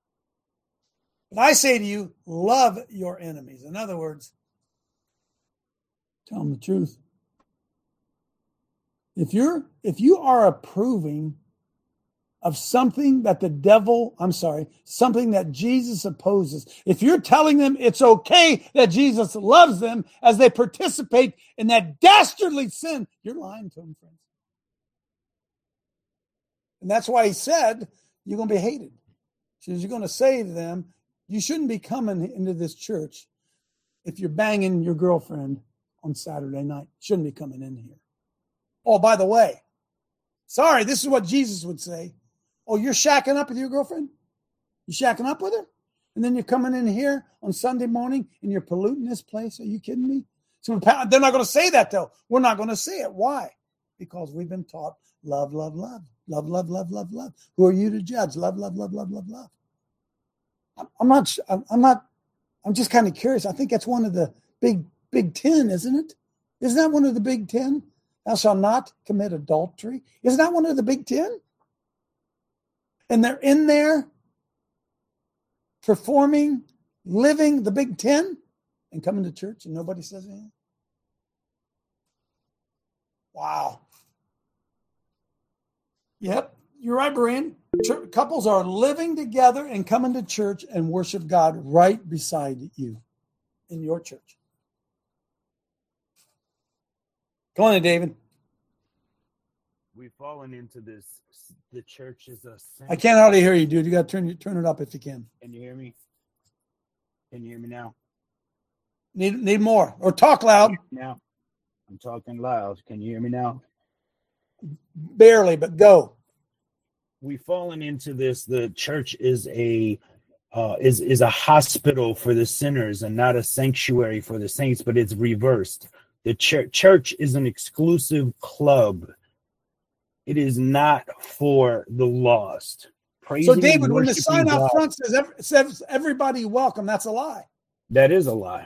But I say to you, love your enemies. In other words, Tell them the truth. If you're if you are approving of something that the devil, I'm sorry, something that Jesus opposes, if you're telling them it's okay that Jesus loves them as they participate in that dastardly sin, you're lying to them, friends. And that's why he said you're going to be hated. So you're going to say to them, you shouldn't be coming into this church if you're banging your girlfriend on Saturday night. Shouldn't be coming in here. Oh, by the way, sorry, this is what Jesus would say. Oh, you're shacking up with your girlfriend? You shacking up with her? And then you're coming in here on Sunday morning and you're polluting this place? Are you kidding me? So they're not going to say that, though. We're not going to say it. Why? Because we've been taught love, love, love. Love, love, love, love, love. Who are you to judge? Love, love, love, love, love, love. I'm not, I'm not, I'm just kind of curious. I think that's one of the big, big ten, isn't it? Isn't that one of the big ten? Thou shalt not commit adultery. Isn't that one of the big ten? And they're in there performing, living the big ten and coming to church and nobody says anything. Wow. Yep, you're right, Brian. Church, couples are living together and coming to church and worship God right beside you in your church. Go on, David. We've fallen into this. The church is a sin. I can't hardly hear you, dude. You got to turn turn it up if you can. Can you hear me? Can you hear me now? Need need more or talk loud. Now, I'm talking loud. Can you hear me now? Barely, but go. We've fallen into this. The church is a uh, is is a hospital for the sinners and not a sanctuary for the saints. But it's reversed. The church church is an exclusive club. It is not for the lost. Praising so, David, and when the sign worshiping out God, front says, every, says everybody welcome, that's a lie. that is a lie.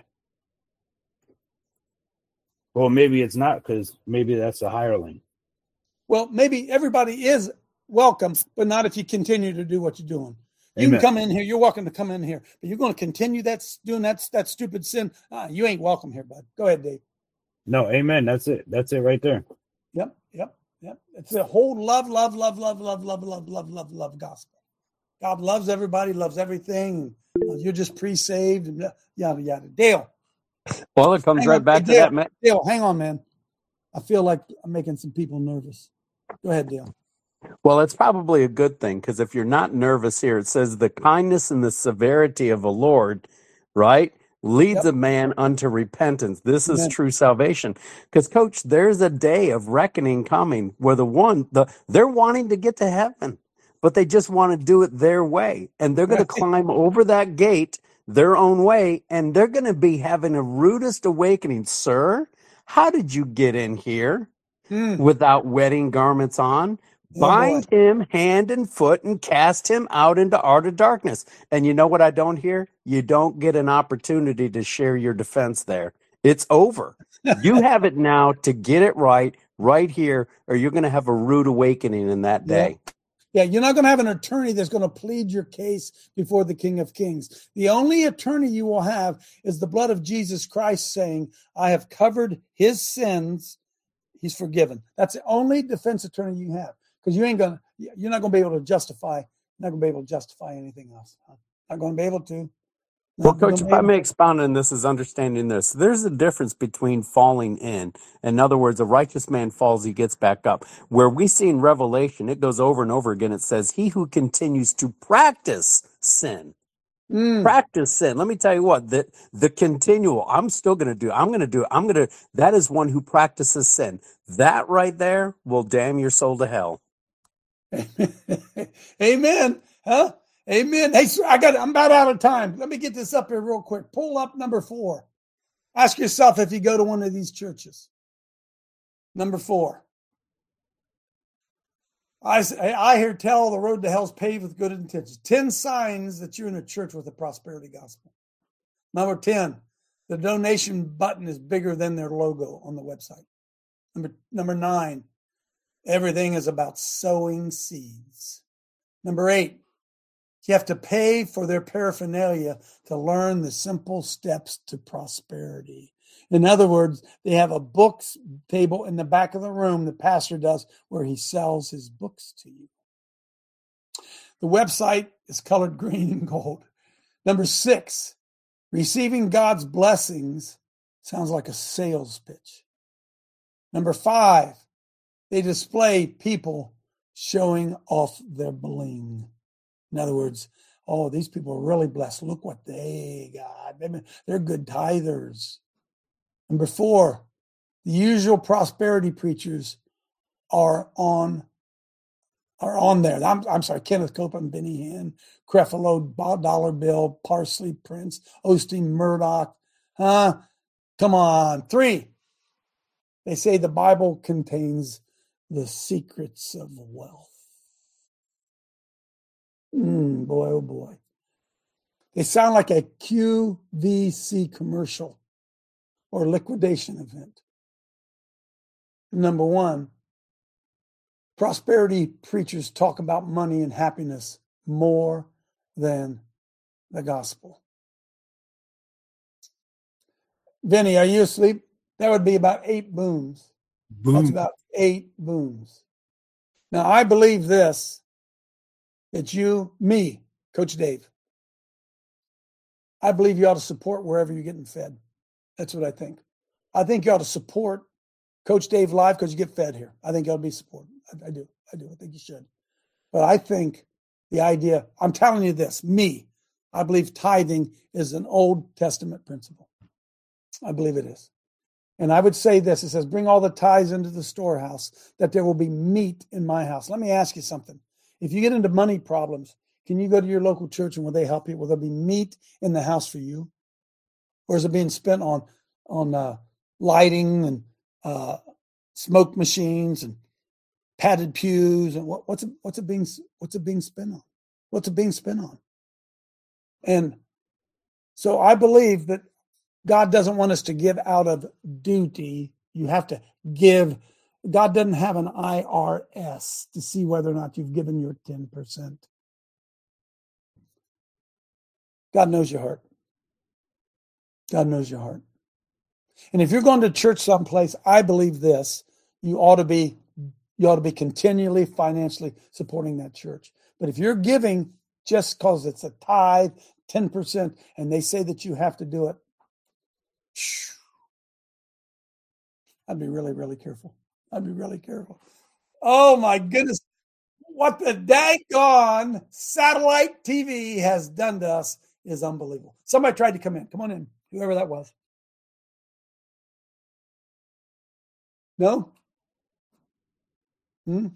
Well, maybe it's not, because maybe that's a hireling. Well, maybe everybody is welcome, but not if you continue to do what you're doing. You Amen. can come in here. You're welcome to come in here, but you're going to continue that doing that that stupid sin. Ah, you ain't welcome here, bud. Go ahead, Dave. No, amen. That's it. That's it right there. Yep, yep, yep. It's a whole love, love, love, love, love, love, love, love, love, love gospel. God loves everybody, loves everything. Uh, you're just pre-saved, and yada yada. Dale. Well, it comes hang right on. back Hey, to Dale, that. Man. Dale, hang on, man. I feel like I'm making some people nervous. Go ahead, Dale. Well, it's probably a good thing, because if you're not nervous here, it says the kindness and the severity of the Lord, right, leads Yep. a man unto repentance. This is Amen. true salvation. Because, Coach, there's a day of reckoning coming where the one, the they're wanting to get to heaven, but they just want to do it their way. And they're going to climb over that gate their own way, and they're going to be having a rudest awakening. Sir, how did you get in here Mm. without wedding garments on? Oh, Bind boy. him hand and foot and cast him out into outer darkness. And you know what I don't hear? You don't get an opportunity to share your defense there. It's over. You have it now to get it right, right here, or you're going to have a rude awakening in that day. Yeah, you're not going to have an attorney that's going to plead your case before the King of Kings. The only attorney you will have is the blood of Jesus Christ saying, I have covered his sins. He's forgiven. That's the only defense attorney you have. Because you ain't gonna, you're not gonna be able to justify, not gonna be able to justify anything else. Not gonna be able to. Well, Not Coach, gonna if be I able may to. expound on this, is understanding this. There's a difference between falling in. In other words, a righteous man falls, he gets back up. Where we see in Revelation, it goes over and over again. It says, he who continues to practice sin. Mm. Practice sin. Let me tell you what, the, the continual, I'm still going to do, I'm going to do, I'm going to, that is one who practices sin. That right there will damn your soul to hell. Amen. Huh? Amen. Hey, sir, I got. I'm about out of time. Let me get this up here real quick. Pull up number four. Ask yourself if you go to one of these churches. Number four. I I hear tell the road to hell's paved with good intentions. Ten signs that you're in a church with a prosperity gospel. Number ten. The donation button is bigger than their logo on the website. Number number nine. Everything is about sowing seeds. Number eight, you have to pay for their paraphernalia to learn the simple steps to prosperity. In other words, they have a books table in the back of the room, the pastor does, where he sells his books to you. The website is colored green and gold. Number six, receiving God's blessings sounds like a sales pitch. Number five, they display people showing off their bling. In other words, oh, these people are really blessed. Look what they got. They're good tithers. Number four, the usual prosperity preachers are on are on there. I'm, I'm sorry, Kenneth Copeland, Benny Hinn, Creflo, Dollar Bill, Parsley, Prince, Osteen, Murdoch. Huh? Come on. Three, they say the Bible contains the secrets of wealth. Mm, boy, oh boy. They sound like a Q V C commercial or liquidation event. Number one, prosperity preachers talk about money and happiness more than the gospel. Vinny, are you asleep? That would be about eight booms. Boom. That's about eight booms. Now, I believe this, that you, me, Coach Dave, I believe you ought to support wherever you're getting fed. That's what I think. I think you ought to support Coach Dave Live because you get fed here. I think you ought to be supported. I, I do. I do. I think you should. But I think the idea, I'm telling you this, me, I believe tithing is an Old Testament principle. I believe it is. And I would say this, it says, bring all the tithes into the storehouse, that there will be meat in my house. Let me ask you something. If you get into money problems, can you go to your local church and will they help you? Will there be meat in the house for you? Or is it being spent on, on uh, lighting and uh, smoke machines and padded pews? And what, what's, it, what's, it being, what's it being spent on? What's it being spent on? And so I believe that God doesn't want us to give out of duty. You have to give. God doesn't have an I R S to see whether or not you've given your ten percent. God knows your heart. God knows your heart. And if you're going to church someplace, I believe this, you ought to be, you ought to be continually financially supporting that church. But if you're giving just because it's a tithe, ten percent, and they say that you have to do it, I'd be really, really careful. I'd be really careful. Oh my goodness. What the daggone satellite T V has done to us is unbelievable. Somebody tried to come in. Come on in. Whoever that was. No? Hmm?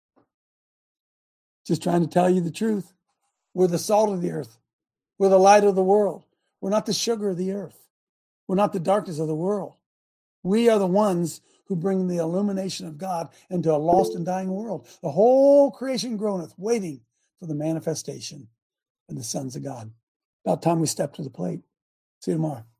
Just trying to tell you the truth. We're the salt of the earth. We're the light of the world. We're not the sugar of the earth. We're not the darkness of the world. We are the ones who bring the illumination of God into a lost and dying world. The whole creation groaneth, waiting for the manifestation of the sons of God. About time we step to the plate. See you tomorrow.